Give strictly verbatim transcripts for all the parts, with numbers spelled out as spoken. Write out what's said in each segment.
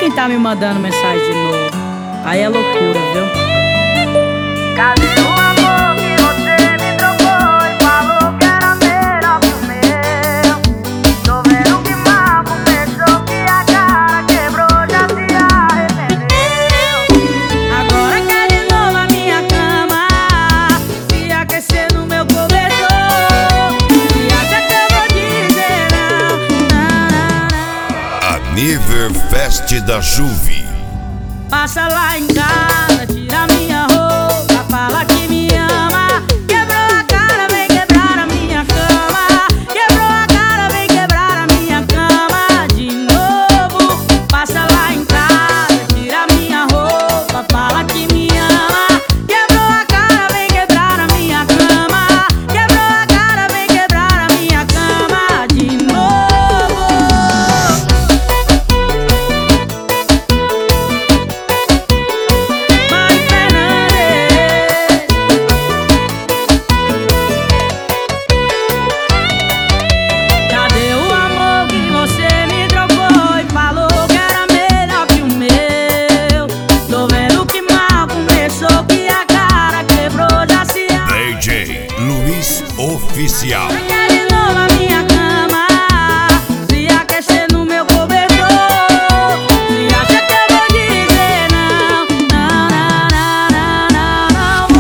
quem tá me mandando mensagem de novo. Aí é loucura, viu? Cadê o amor que você me trocou e falou que era melhor que o meu? Tô vendo que mal começou, que a cara quebrou, já se arrependeu. Agora quer de novo a minha cama, se aquecer no meu cobertor. E acha que eu vou dizer não, não, não, não. Aniverfest da Juve. Passa lá em casa, tira minha roupa, fala que me ama. Quebrou a cara, vem quebrar a minha cama. Quebrou a cara, vem quebrar a minha cama de novo. Passa lá em casa, tira minha roupa, fala que me ama. Quebrou a cara, vem quebrar a minha cama. Quebrou a cara, vem quebrar a minha cama de novo. Oficial. Quer de novo a minha cama, se aquecer no meu cobertor. Se acha que eu vou dizer não, não, não, não, não, não,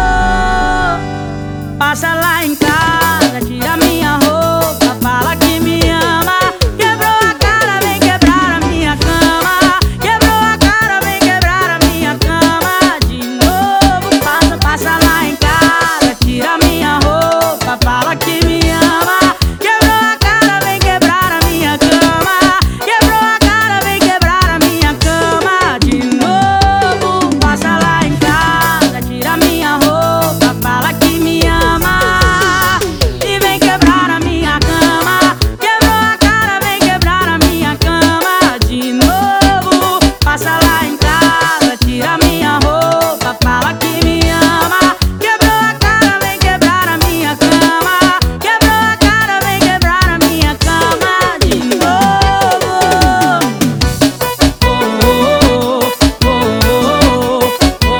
vou. Passa lá em casa, tira minha roupa, fala que me ama. Quebrou a cara, vem quebrar a minha cama. Quebrou a cara, vem quebrar a minha cama de novo. Passa, passa lá em casa, tira minha roupa, fala que me ama. Quebrou a cara, vem quebrar a minha cama. Quebrou a cara, vem quebrar a minha cama de novo. Passa lá em casa, tira minha roupa, fala que me ama. E vem quebrar a minha cama. Quebrou a cara, vem quebrar a minha cama de novo. Passa lá em casa, tira minha roupa, fala que me ama. Quebrou a cara, vem quebrar a minha cama. Quebrou a cara, vem quebrar a minha cama de novo. Oh, oh, oh,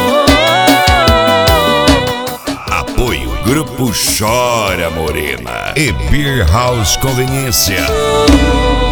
oh. Apoio Grupo Chora Morena e Beer House Conveniência.